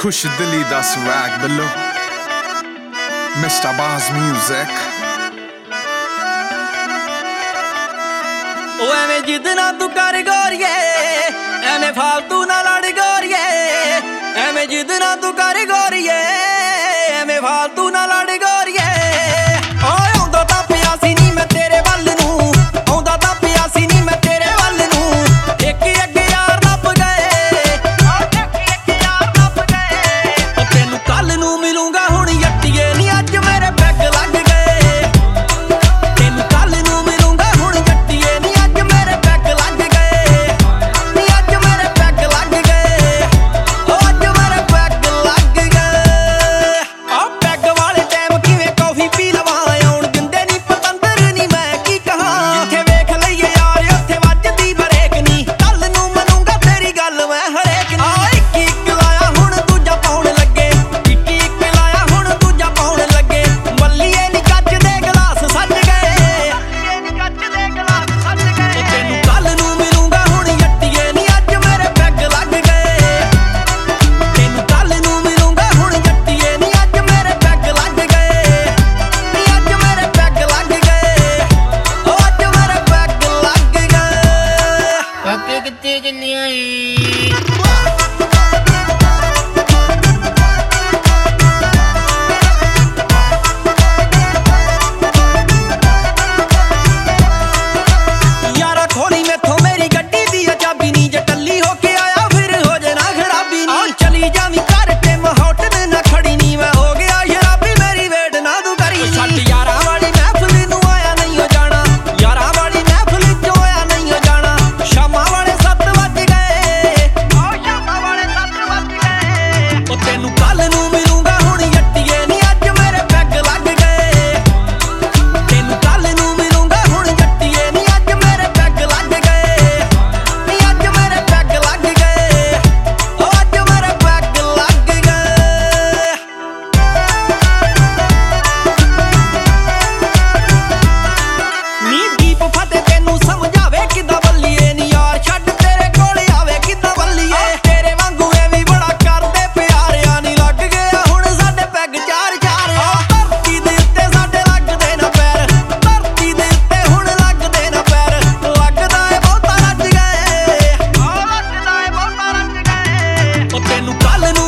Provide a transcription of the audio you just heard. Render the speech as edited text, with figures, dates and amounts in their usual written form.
खुश दिली दा स्वैग बिलो मिस्टर बाज म्यूजिक ओ एवें जिद ना तू कर गोरिए एवें फालतू ना लड़ गोरिए एवें जिद ना तू कर गोरिए एवें फालतू ना लड़ गोरिए ओए आउंदा तां पिया सी नी मैं तेरे वल नूं आउंदा तां पिया सी नी मैं तेरे वल नूं एक अगे यार नप गए एक यार नप गए ओ तैनू कल नूं मिलूंगा हुण यट्टीए नी अज मेरे पैग लग गए तैनू कल नूं मिलूंगा हुण यट्टीए नी अज मेरे पैग लग गए नी अज मेरे पैग लग गए ओ अज मेरे पैग लग गए आ पैग वाले टाइम किवें कॉफी पी लवां आउण दिंदे नी पतंदर नी मैं की कहां जिथे वेख लईए यार उत्थे वजदी बरेक नी कल नूं मनूंगा तेरी गल मैं हरेक नी आ एक लाया हुण दूजा पाउण लगे एक लाया हुण दूजा पाउण लगे मल्लीए नी ਕੱਚ ਦੇ ਗਲਾਸ ਸੱਜ ਗਏ ਨੀ ਕੱਚ ਦੇ ਗਲਾਸ ਸੱਜ ਗਏ ਤੈਨੂੰ ਕੱਲ ਨੂੰ ਮਿਲੂੰਗਾ ਹੁਣ ਯੱਟੀਏ ਨੀ ਅੱਜ ਮੇਰੇ ਪੈਗ ਲੱਗ ਗਏ ਤੈਨੂੰ ਕੱਲ ਨੂੰ ਮਿਲੂੰਗਾ ਹੁਣ ਯੱਟੀਏ ਨੀ ਅੱਜ ਮੇਰੇ ਪੈਗ ਲੱਗ ਗਏ ਨੀ ਅੱਜ ਮੇਰੇ ਪੈਗ ਲੱਗ ਗਏ ਓ ਅੱਜ ਮੇਰੇ ਪੈਗ ਲੱਗ ਗਏ ਕਾਕੇ ਕਿੱਥੇ ਚੱਲਿਆ ਏ यारा खोली मैथों मेरी गड्डी दी चाबी नी जे टल्ली होके आया फिर हो जाना खराबी नी चली जावी घर टिम होटल ना खड़ी नी मैं हो गया शराबी मेरी वेट ना तू करी छट यारा वाली महफिल नू आया नहीं हो जाना यारा वाली महफिल चो आया नहीं हो जाना शामा वाले 7 बज गए ओ शामा वाले 7 बज गए ओ तैनू कल नू मिलूंगा हुण यट्टीए नी अज मेरे पैग लग गए तैनू कल नू मिलूंगा हुण यट्टीए नी अज मेरे पैग लग गए नी अज मेरे पैग लग गए ओ अज मेरे पैग लग गए नी दीप फते तैनू समझावे किदां बल्लीए नी यार छड्ड तेरे कोल आवे किदां बल्लीए तेरे वांगू ए भी बड़ा करदे प्यारिया नी लग गया हुण साडे पैग चार चार धरती दे उत्ते साडे लगदे ना पैर धरती दे उत्ते हुण लगदे ना पैर लगदा ए बहुता रज गए लगदा ए बहुता रज गए ओ तैनू कल